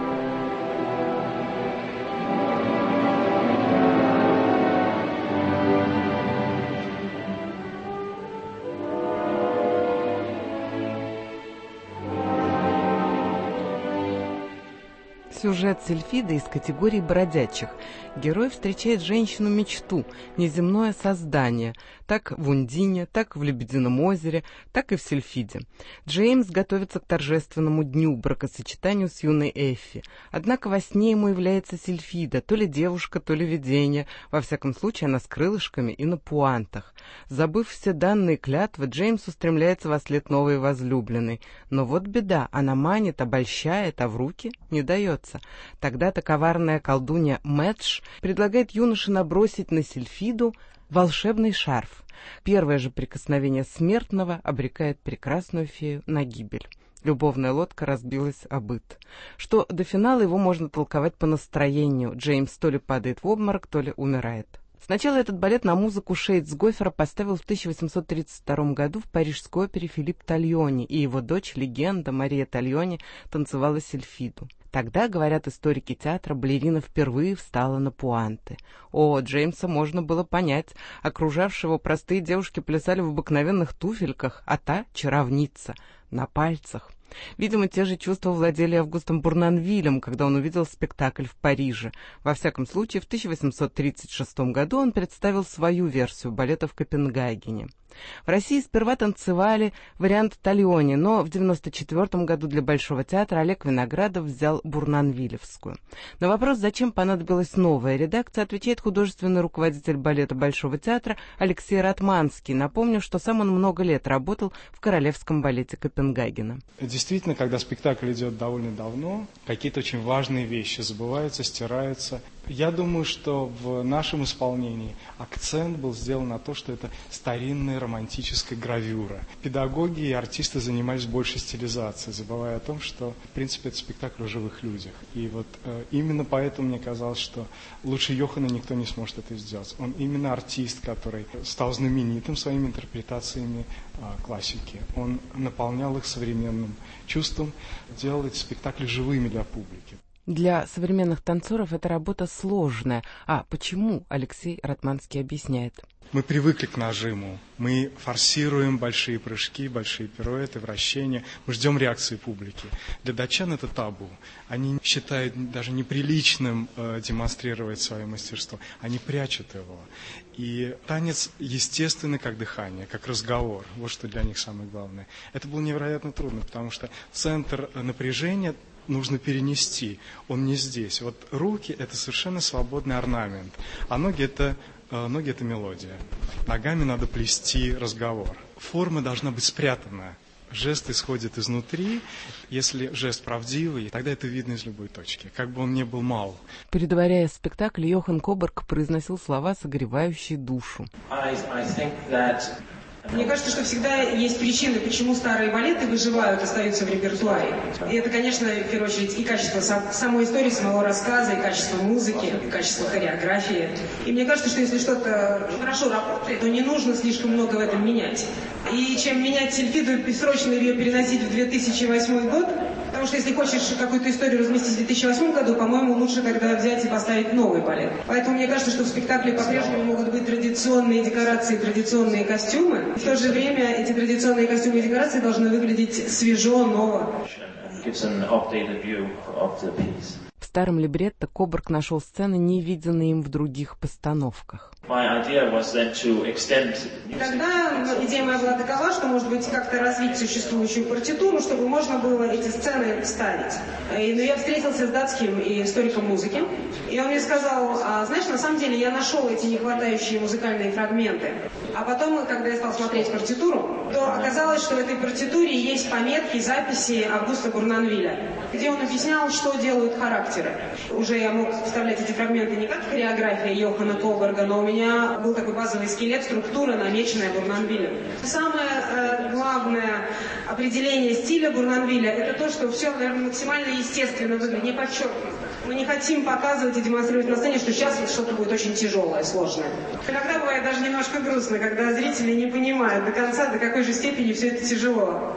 Сюжет Сильфида из категории бродячих. Герой встречает женщину-мечту, неземное создание, так в Ундине, так в Лебедином озере, так и в Сильфиде. Джеймс готовится к торжественному дню, бракосочетанию с юной Эффи. Однако во сне ему является Сильфида, то ли девушка, то ли видение, во всяком случае она с крылышками и на пуантах. Забыв все данные клятвы, Джеймс устремляется вослед новой возлюбленной. Но вот беда, она манит, обольщает, а в руки не дается. Тогда-то коварная колдунья Мэдж предлагает юноше набросить на Сильфиду волшебный шарф. Первое же прикосновение смертного обрекает прекрасную фею на гибель. Любовная лодка разбилась о быт. Что до финала его можно толковать по настроению. Джеймс то ли падает в обморок, то ли умирает. Сначала этот балет на музыку Шейдсгофера поставил в 1832 году в Парижской опере Филипп Тальони, и его дочь, легенда Мария Тальони, танцевала Сильфиду. Тогда, говорят историки театра, балерина впервые встала на пуанты. О, Джеймса можно было понять. Окружавшие его простые девушки плясали в обыкновенных туфельках, а та — чаровница. на пальцах. Видимо, те же чувства владели Августом Бурнанвилем, когда он увидел спектакль в Париже. Во всяком случае, в 1836 году он представил свою версию балета в Копенгагене. В России сперва танцевали вариант Тальони, но в 1994 году для Большого театра Олег Виноградов взял бурнанвилевскую. На вопрос, зачем понадобилась новая редакция, отвечает художественный руководитель балета Большого театра Алексей Ратманский. Напомню, что сам он много лет работал в Королевском балете Копенгагена. Действительно, когда спектакль идет довольно давно, какие-то очень важные вещи забываются, стираются. Я думаю, что в нашем исполнении акцент был сделан на то, что это старинная романтическая гравюра. Педагоги и артисты занимались больше стилизацией, забывая о том, что, в принципе, это спектакль о живых людях. И вот именно поэтому мне казалось, что лучше Йохана никто не сможет это сделать. Он именно артист, который стал знаменитым своими интерпретациями классики. Он наполнял их современным чувством, делал эти спектакли живыми для публики. Для современных танцоров эта работа сложная. А почему, Алексей Ратманский объясняет. Мы привыкли к нажиму, мы форсируем большие прыжки, большие пируэты, вращения, мы ждем реакции публики. Для датчан это табу. Они считают даже неприличным демонстрировать свое мастерство, они прячут его. И танец естественный, как дыхание, как разговор. Вот что для них самое главное. Это было невероятно трудно, потому что центр напряжения нужно перенести, он не здесь. Вот руки – это совершенно свободный орнамент, а ноги – это мелодия. Ногами надо плести разговор. Форма должна быть спрятана. Жест исходит изнутри. Если жест правдивый, тогда это видно из любой точки, как бы он ни был мал. Предваряя спектакль, Йохан Коборг произносил слова, согревающие душу. Мне кажется, что всегда есть причины, почему старые балеты выживают, остаются в репертуаре. И это, конечно, в первую очередь и качество самой истории, самого рассказа, и качество музыки, и качество хореографии. И мне кажется, что если что-то хорошо работает, то не нужно слишком много в этом менять. И чем менять Сильфиду, срочно ее переносить в 2008 год, потому что если хочешь какую-то историю разместить в 2008 году, по-моему, лучше тогда взять и поставить новый балет. Поэтому мне кажется, что в спектакле по-прежнему могут быть традиционные декорации, традиционные костюмы. В то же время эти традиционные костюмы и декорации должны выглядеть свежо, ново. В старом либретто Коборг нашел сцены, не виденные им в других постановках. Тогда идея моя была такова, что, может быть, как-то развить существующую партитуру, чтобы можно было эти сцены вставить. Но я встретился с датским историком музыки, и он мне сказал, знаешь, на самом деле я нашел эти нехватающие музыкальные фрагменты. А потом, когда я стал смотреть партитуру, то оказалось, что в этой партитуре есть пометки, записи Августа Бурнанвиля, где он объяснял, что делают характеры. Уже я мог вставлять эти фрагменты не как хореография Йохана Коборга, но у меня был такой базовый скелет, структура, намеченная Бурнанвилем. Самое главное определение стиля Бурнанвиля – это то, что все, наверное, максимально естественно выглядит, не подчеркнуто. Мы не хотим показывать и демонстрировать на сцене, что сейчас что-то будет очень тяжелое, сложное. Иногда бывает даже немножко грустно, когда зрители не понимают до конца, до какой же степени все это тяжело.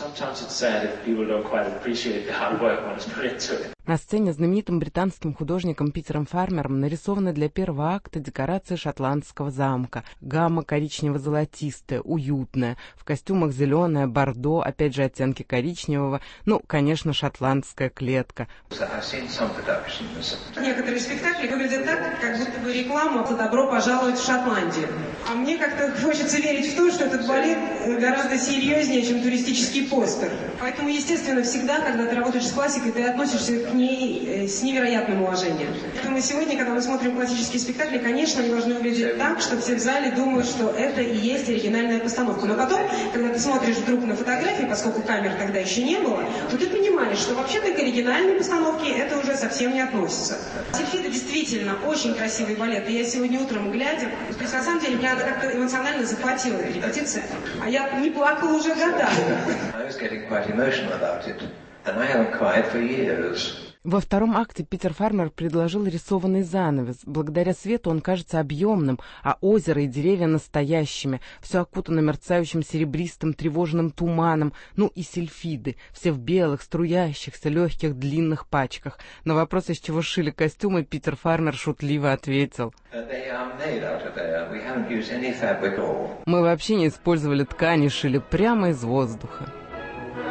На сцене знаменитым британским художником Питером Фармером нарисованы для первого акта декорации шотландского замка. Гамма коричнево-золотистая, уютная, в костюмах зеленая, бордо, опять же оттенки коричневого, ну, конечно, шотландская клетка. Некоторые спектакли выглядят так, как будто бы реклама за добро пожаловать в Шотландию. А мне как-то хочется верить в то, что этот балет гораздо серьезнее, чем туристический постер. Поэтому, естественно, всегда, когда ты работаешь с классикой, ты относишься к ней с невероятным уважением. Поэтому сегодня, когда мы смотрим классические спектакли, конечно, они должны выглядеть так, что все в зале думают, что это и есть оригинальная постановка. Но потом, когда ты смотришь вдруг на фотографии, поскольку камер тогда еще не было, то ты понимаешь, что вообще-то к оригинальной постановке это уже совсем не относится. Сильфида действительно очень красивый балет. И я сегодня утром глядя, то есть на самом деле меня как-то эмоционально захватила репетиция. А я не плакала уже годами. Во втором акте Питер Фармер предложил рисованный занавес. Благодаря свету он кажется объемным, а озеро и деревья настоящими. Все окутано мерцающим серебристым тревожным туманом. Ну и сильфиды, все в белых, струящихся, легких, длинных пачках. На вопрос, из чего шили костюмы, Питер Фармер шутливо ответил: «Мы вообще не использовали ткани, шили прямо из воздуха».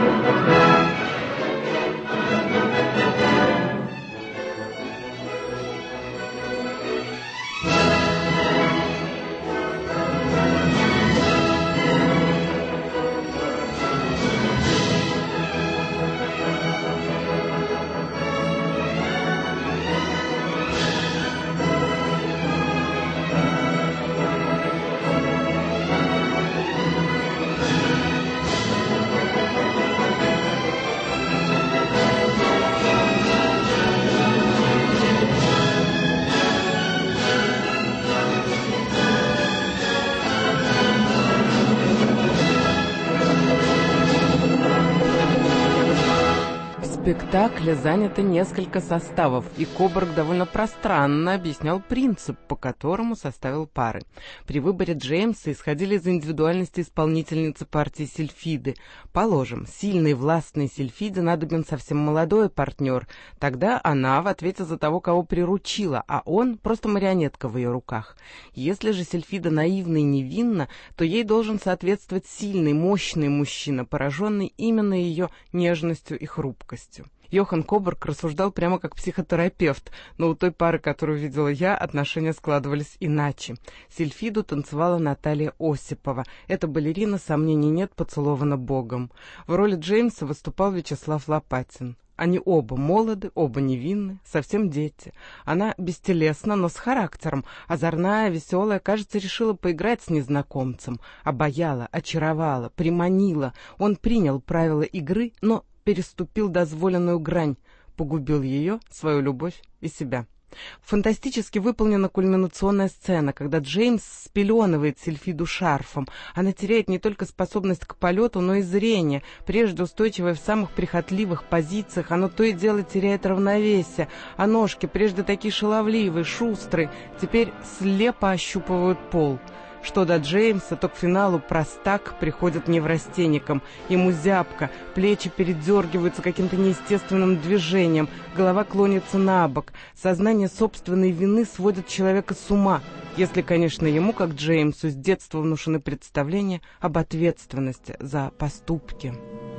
В спектакле занято несколько составов, и Коборг довольно пространно объяснял принцип, по которому составил пары. При выборе Джеймса исходили из индивидуальности исполнительницы партии Сильфиды. Положим, сильной властной Сильфиде надобен совсем молодой партнер. Тогда она в ответе за того, кого приручила, а он просто марионетка в ее руках. Если же Сильфида наивна и невинна, то ей должен соответствовать сильный, мощный мужчина, пораженный именно ее нежностью и хрупкостью. Йохан Коборг рассуждал прямо как психотерапевт, но у той пары, которую видела я, отношения складывались иначе. Сильфиду танцевала Наталья Осипова. Эта балерина, сомнений нет, поцелована Богом. В роли Джеймса выступал Вячеслав Лопатин. Они оба молоды, оба невинны, совсем дети. Она бестелесна, но с характером. Озорная, веселая, кажется, решила поиграть с незнакомцем. Обаяла, очаровала, приманила. Он принял правила игры, но переступил дозволенную грань, погубил ее, свою любовь и себя. Фантастически выполнена кульминационная сцена, когда Джеймс спеленывает Сильфиду шарфом. Она теряет не только способность к полету, но и зрение. Прежде устойчивое в самых прихотливых позициях, оно то и дело теряет равновесие, а ножки, прежде такие шаловливые, шустрые, теперь слепо ощупывают пол. Что до Джеймса, то к финалу простак приходит неврастенником. Ему зябко, плечи передергиваются каким-то неестественным движением, голова клонится на бок. Сознание собственной вины сводит человека с ума, если, конечно, ему, как Джеймсу, с детства внушены представления об ответственности за поступки.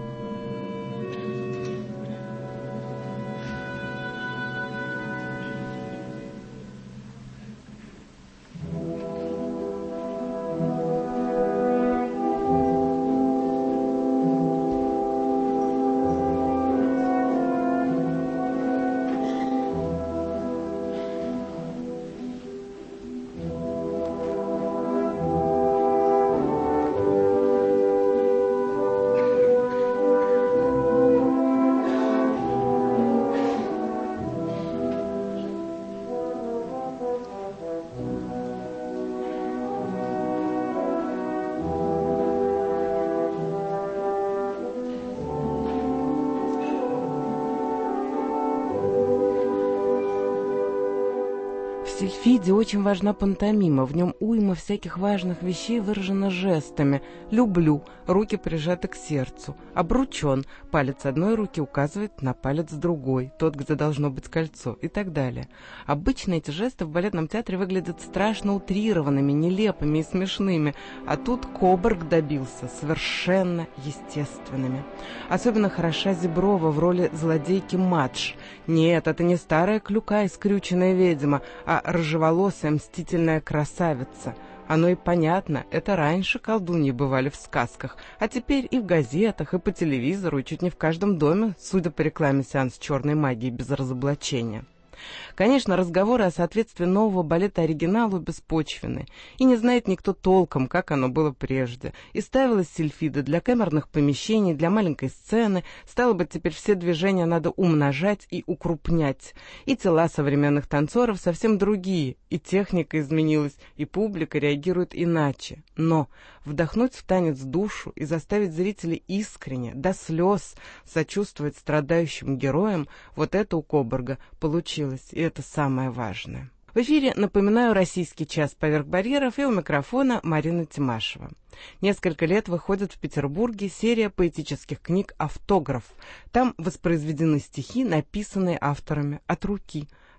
В Сильфиде очень важна пантомима, в нем уйма всяких важных вещей выражена жестами. «Люблю», руки прижаты к сердцу. «Обручен», палец одной руки указывает на палец другой, тот, где должно быть кольцо, и так далее. Обычно эти жесты в балетном театре выглядят страшно утрированными, нелепыми и смешными, а тут Коборг добился совершенно естественными. Особенно хороша Зеброва в роли злодейки Мадж. Нет, это не старая клюка и скрюченная ведьма, а рыжеволосая мстительная красавица. Оно и понятно, это раньше колдуньи бывали в сказках, а теперь и в газетах, и по телевизору, и чуть не в каждом доме, судя по рекламе, сеанс черной магии без разоблачения. Конечно, разговоры о соответствии нового балета оригиналу беспочвенны, и не знает никто толком, как оно было прежде. И ставилась Сильфида для камерных помещений, для маленькой сцены, стало быть, теперь все движения надо умножать и укрупнять. И тела современных танцоров совсем другие, и техника изменилась, и публика реагирует иначе. Но вдохнуть в танец душу и заставить зрителей искренне, до слез, сочувствовать страдающим героям, вот это у Коборга получилось. И это самое важное. В эфире, напоминаю, «Российский час поверх барьеров», и у микрофона Марина Тимашева. Несколько лет выходит в Петербурге серия поэтических книг «Автограф». Там воспроизведены стихи, написанные авторами от руки.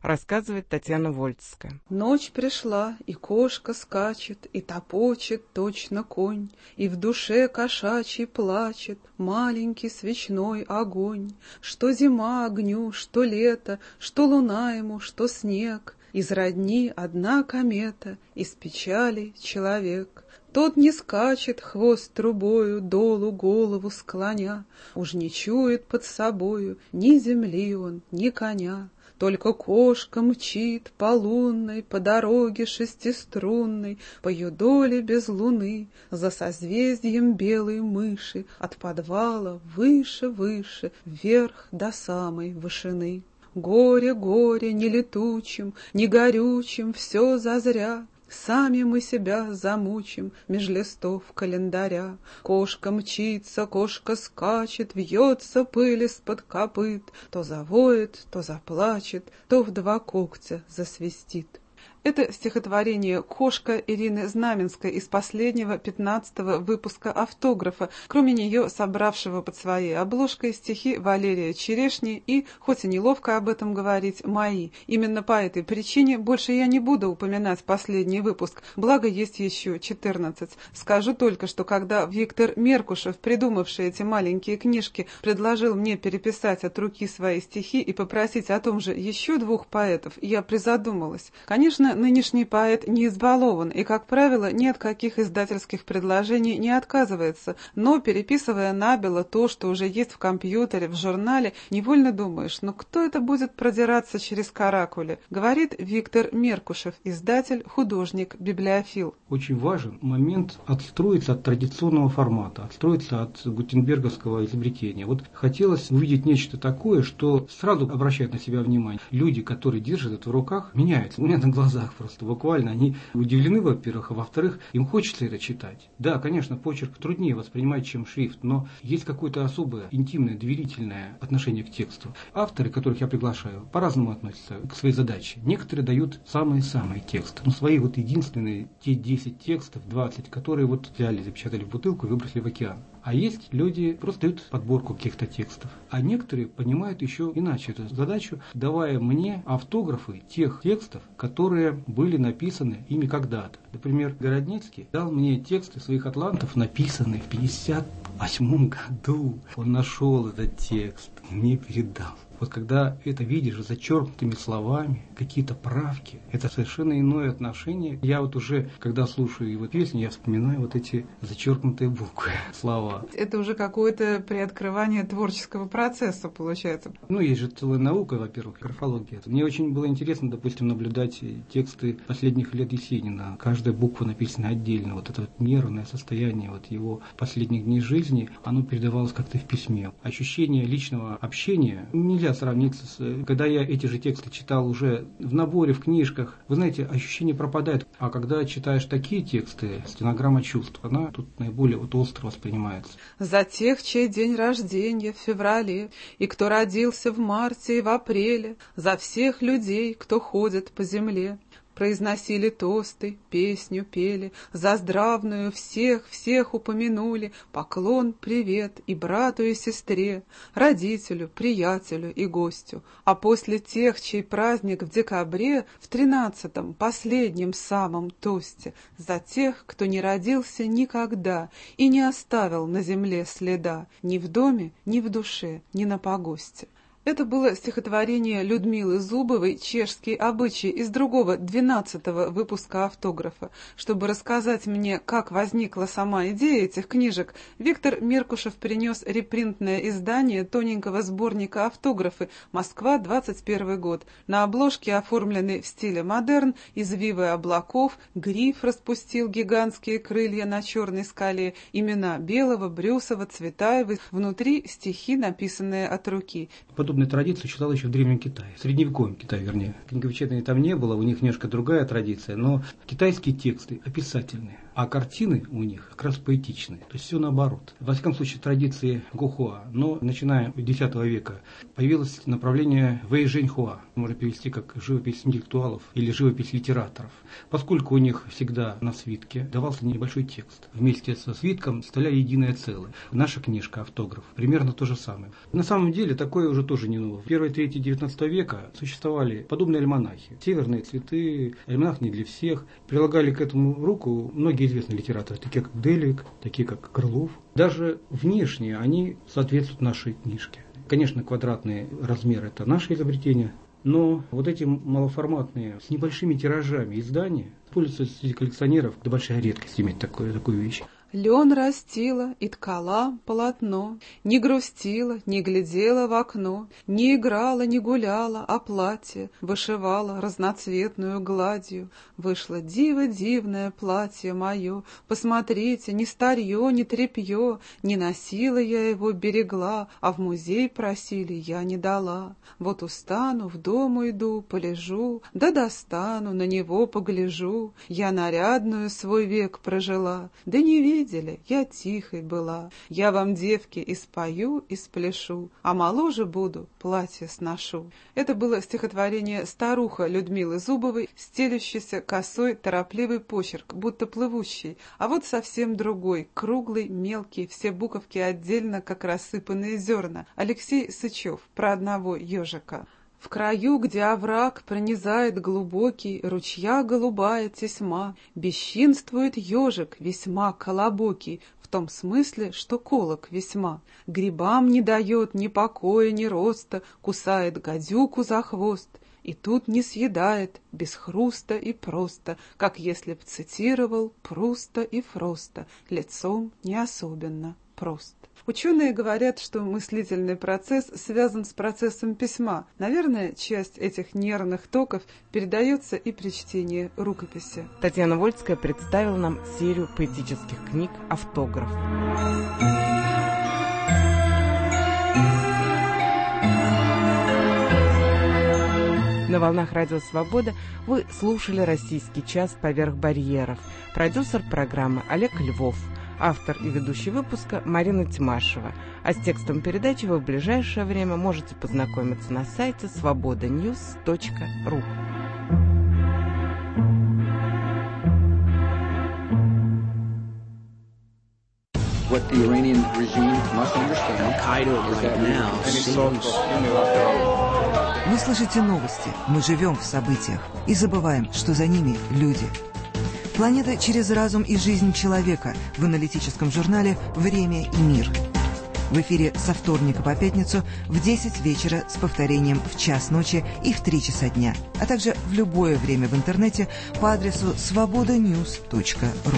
рассказывает Татьяна Вольцкая. Ночь пришла, и кошка скачет, и топочет точно конь, и в душе кошачий плачет маленький свечной огонь. Что зима огню, что лето, что луна ему, что снег, из родни одна комета, из печали человек. Тот не скачет, хвост трубою долу голову склоня, уж не чует под собою ни земли он, ни коня. Только кошка мчит по лунной, по дороге шестиструнной, по юдоле без луны, за созвездием белой мыши, от подвала выше, вверх до самой вышины. Горе, горе, не летучим, не горючим, все зазря. Сами мы себя замучим меж листов календаря. Кошка мчится, кошка скачет, вьется пыль из-под копыт, то завоет, то заплачет, то в два когтя засвистит. Это стихотворение «Кошка» Ирины Знаменской из последнего 15-го выпуска «Автографа», кроме нее собравшего под своей обложкой стихи Валерия Черешни и, хоть и неловко об этом говорить, мои. Именно по этой причине больше я не буду упоминать последний выпуск, благо есть еще 14. Скажу только, что когда Виктор Меркушев, придумавший эти маленькие книжки, предложил мне переписать от руки свои стихи и попросить о том же еще 2 поэтов, я призадумалась. Конечно, нынешний поэт не избалован и, как правило, ни от каких издательских предложений не отказывается, но, переписывая набело то, что уже есть в компьютере, в журнале, невольно думаешь, ну кто это будет продираться через каракули? Говорит Виктор Меркушев, издатель, художник, библиофил. Очень важен момент отстроиться от традиционного формата, отстроиться от гутенберговского изобретения. Вот хотелось увидеть нечто такое, что сразу обращает на себя внимание. Люди, которые держат это в руках, меняются. У меня на глазах просто буквально. Они удивлены, во-первых, а во-вторых, им хочется это читать. Да, конечно, почерк труднее воспринимать, чем шрифт, но есть какое-то особое, интимное, доверительное отношение к тексту. Авторы, которых я приглашаю, по-разному относятся к своей задаче. Некоторые дают самые-самые тексты. Ну, свои вот единственные, те 10 текстов, 20, которые вот взяли, запечатали в бутылку и выбросили в океан. А есть люди, просто дают подборку каких-то текстов. А некоторые понимают еще иначе эту задачу, давая мне автографы тех текстов, которые были написаны ими когда-то. Например, Городницкий дал мне тексты своих атлантов, написанные в 1958 году. Он нашел этот текст, мне передал. Вот когда это видишь зачеркнутыми словами, какие-то правки, это совершенно иное отношение. Я вот уже, когда слушаю его песню, я вспоминаю вот эти зачеркнутые буквы, слова. Это уже какое-то приоткрывание творческого процесса получается. Ну, есть же целая наука, во-первых, графология. Мне очень было интересно, допустим, наблюдать тексты последних лет Есенина. Каждая буква написана отдельно. Вот это вот нервное состояние вот его последних дней жизни, оно передавалось как-то в письме. Ощущение личного общения нельзя сравниться с... Когда я эти же тексты читал уже в наборе, в книжках, вы знаете, ощущение пропадает. А когда читаешь такие тексты, стенограмма чувств, она тут наиболее вот остро воспринимается. За тех, чей день рождения в феврале, и кто родился в марте и в апреле, за всех людей, кто ходит по земле. Произносили тосты, песню пели, за здравную всех упомянули, поклон, привет и брату, и сестре, родителю, приятелю и гостю. А после тех, чей праздник в декабре, в 13-м, последнем самом тосте, за тех, кто не родился никогда и не оставил на земле следа ни в доме, ни в душе, ни на погосте. Это было стихотворение Людмилы Зубовой «Чешские обычаи» из другого, 12-го выпуска автографа. Чтобы рассказать мне, как возникла сама идея этих книжек, Виктор Меркушев принес репринтное издание тоненького сборника «Автографы. Москва, 21 год». На обложке, оформленной в стиле модерн, извивы облаков, гриф распустил гигантские крылья на черной скале, имена Белого, Брюсова, Цветаевой, внутри стихи, написанные от руки. Подобная традиция существовала еще в Древнем Китае, в средневековом Китае, вернее. Книговещания там не было, у них немножко другая традиция, но китайские тексты описательные, а картины у них как раз поэтичные, то есть все наоборот. Во всяком случае, традиции Гохуа, но начиная с X века появилось направление Вэйжэньхуа, можно перевести как живопись интеллектуалов или живопись литераторов, поскольку у них всегда на свитке давался небольшой текст. Вместе со свитком составляли единое целое. Наша книжка «Автограф» примерно то же самое. На самом деле, такое уже тоже Туржинину. В первой трети XIX века существовали подобные альманахи. «Северные цветы», «Альманах не для всех». Прилагали к этому руку многие известные литераторы, такие как Делик, такие как Крылов. Даже внешне они соответствуют нашей книжке. Конечно, квадратные размеры – это наше изобретение, но вот эти малоформатные, с небольшими тиражами издания пользуются среди коллекционеров, да большая редкость иметь такую вещь. Лен растила и ткала полотно, не грустила, не глядела в окно, не играла, не гуляла, а платье вышивала разноцветную гладью. Вышло диво дивное платье мое, посмотрите, ни старье, ни тряпье, не носила я его, берегла, а в музей просили, я не дала. Вот устану, в дом уйду, полежу, да достану, на него погляжу. Я нарядную свой век прожила, да не видела, я тихой была. Я вам, девки, и спою, и спляшу, а моложе буду, платье сношу. Это было стихотворение «Старуха» Людмилы Зубовой, стелющийся косой, торопливый почерк, будто плывущий, а вот совсем другой, круглый, мелкий, все буковки отдельно, как рассыпанные зерна. Алексей Сычев про одного ежика. В краю, где овраг пронизает глубокий, ручья голубая тесьма, бесчинствует ежик весьма колобокий, в том смысле, что колок весьма. Грибам не дает ни покоя, ни роста, кусает гадюку за хвост. И тут не съедает, без хруста и просто, как если б цитировал Пруста и Фроста, лицом не особенно прост. Ученые говорят, что мыслительный процесс связан с процессом письма. Наверное, часть этих нервных токов передается и при чтении рукописи. Татьяна Вольская представила нам серию поэтических книг «Автограф». На волнах Радио Свобода вы слушали «Российский час поверх барьеров». Продюсер программы Олег Львов. Автор и ведущий выпуска Марина Тимашева. А с текстом передачи вы в ближайшее время можете познакомиться на сайте svobodanews.ru. What the Iranian regime must understand, Al-Qaeda right now seems... Вы слышите новости, мы живем в событиях и забываем, что за ними люди. Планета через разум и жизнь человека в аналитическом журнале «Время и мир». В эфире со вторника по пятницу в 10 вечера с повторением в час ночи и в 3 часа дня, а также в любое время в интернете по адресу svobodanews.ru.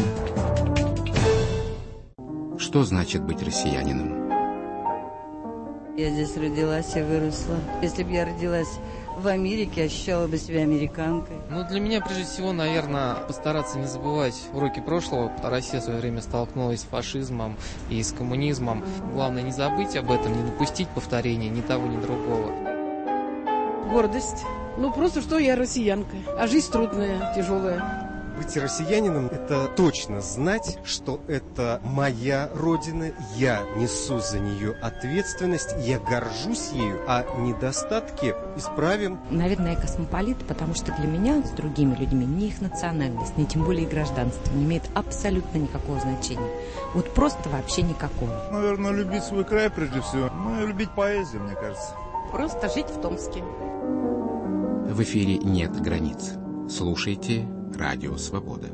Что значит быть россиянином? Я здесь родилась и выросла. Если бы я родилась в Америке, ощущала бы себя американкой. Для меня, прежде всего, наверное, постараться не забывать уроки прошлого. Россия в свое время столкнулась с фашизмом и с коммунизмом. Главное, не забыть об этом, не допустить повторения ни того, ни другого. Гордость. Просто что я россиянка. А жизнь трудная, тяжелая. Быть россиянином – это точно знать, что это моя родина, я несу за нее ответственность, я горжусь ею, а недостатки исправим. Наверное, я космополит, потому что для меня с другими людьми ни их национальность, ни тем более гражданство не имеет абсолютно никакого значения. Просто вообще никакого. Наверное, любить свой край прежде всего. Любить поэзию, мне кажется. Просто жить в Томске. В эфире нет границ. Слушайте Радио Свобода.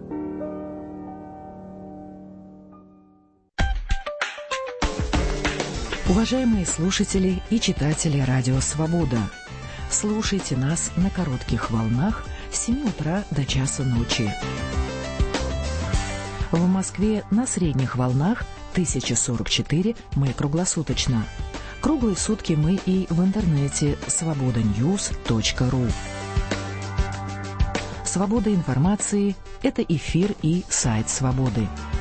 Уважаемые слушатели и читатели Радио Свобода, слушайте нас на коротких волнах с 7 утра до часа ночи. В Москве на средних волнах 1044 мы круглосуточно. Круглые сутки мы и в интернете svobodanews.ru. Свобода информации – это эфир и сайт Свободы.